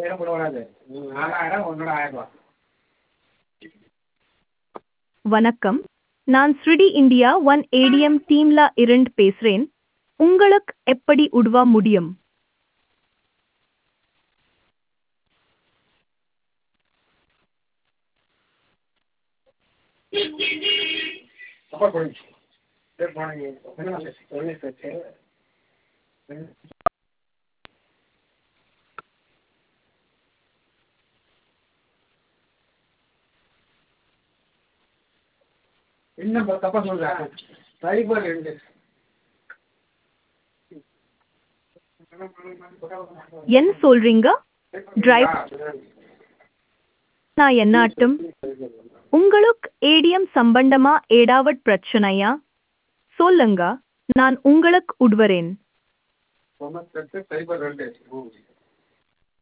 5000 கூட வராது. 4000 உன்னோட 1000 ரூபா. வணக்கம், நான் ஸ்ருடி இந்தியா ஒன் ஏடிஎம் டீம்ல இருந்து பேசுறேன். உங்களுக்கு எப்படி உதவ முடியும்? அப்பா போயிடுச்சு. சரி போனீங்க. என்ன சரி. என்ன தப்பா சொல்றேன்? சைபர் 2 என்ன சொல்றீங்க? டிரைவ் நான் என்னாட்டும் உங்களுக்கு ஏடிஎம் சம்பந்தமா ஏதாவது பிரச்சனையா? சொல்லுங்க, நான் உங்களுக்கு உதவுறேன். 98 சைபர் 2.